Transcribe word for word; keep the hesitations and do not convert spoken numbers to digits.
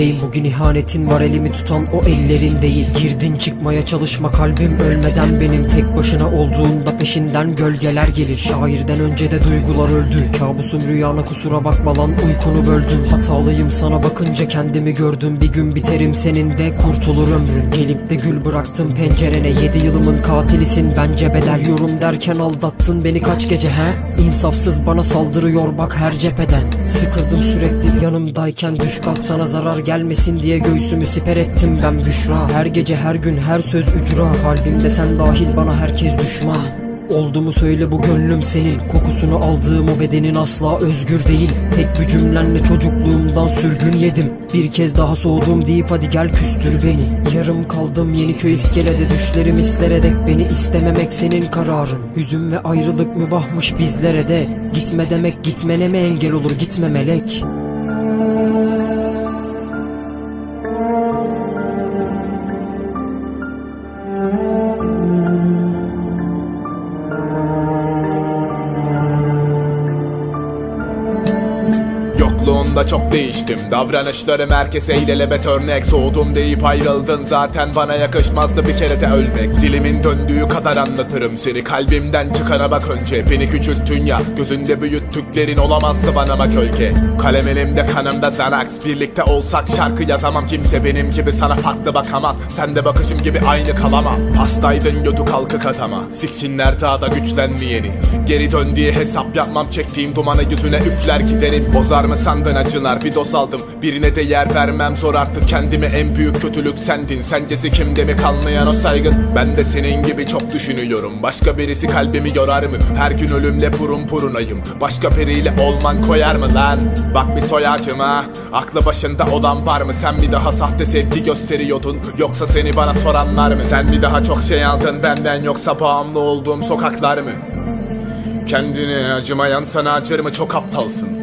ellerindeyim. Bugün ihanetin var, elimi tutan o ellerin değil. Girdin çıkmaya çalışma, kalbim ölmeden benim. Tek başına olduğunda peşinden gölgeler gelir. Şairden önce de duygular öldü. Kabusum rüyana, kusura bakma lan, uykunu böldüm. Hatalıyım, sana bakınca kendimi gördüm. Bir gün biterim, senin de kurtulur ömrün. Gelip de gül bıraktın pencerene. Yedi yılımın katilisin bence bedel. Yorum derken aldattın beni kaç gece he? İnsafsız bana saldırıyor bak her cepheden. Sıkıldım sürekli yanımdayken, düş kalk sana zarar gelmesin diye göğsümü siper ettim ben Büşra. Her gece her gün her söz ücra. Kalbimde sen dahil bana herkes düşman. Oldu mu söyle bu gönlüm senin. Kokusunu aldığım o bedenin asla özgür değil. Tek bir cümlenle çocukluğumdan sürgün yedim. Bir kez daha soğudum deyip hadi gel küstür beni. Yarım kaldım Yeniköy iskelede, düşlerim islere dek. Beni istememek senin kararın. Hüzün ve ayrılık mübahmış bizlere de. Gitme demek gitmene mi engel olur, gitme melek. Yokluğunda çok değiştim, davranışlarım herkese ilelebet örnek. Soğudum deyip ayrıldın, zaten bana yakışmazdı bir kere de ölmek. Dilimin döndüğü kadar anlatırım seni, kalbimden çıkana bak önce. Beni küçülttün ya, gözünde büyüttüklerin olamazdı bana bak ülke. Kalem elimde kanımda Xanax, birlikte olsak şarkı yazamam. Kimse benim gibi sana farklı bakamaz, sen de bakışım gibi aynı kalamam. Hastaydın götü kalkık atama, siksinler daha da güçlenmeyeni. Geri dön diye hesap yapmam, çektiğim dumanı yüzüne üfler giderim. Bozar mı sandın acılar, bir doz aldım, birine de yer vermem zor artık. Kendime en büyük kötülük sendin, sencesi kimde mi kalmayan o saygın? Ben de senin gibi çok düşünüyorum, başka birisi kalbimi yorar mı? Her gün ölümle burun burunayım, başka biriyle olman koyar mı lan? Bak bir soy ağacıma, aklı başında olan var mı? Sen bir daha sahte sevgi gösteriyordun, yoksa seni bana soranlar mı? Sen bir daha çok şey aldın benden, yoksa bağımlı olduğum sokaklar mı? Kendine acımayan sana acır mı? Çok aptalsın.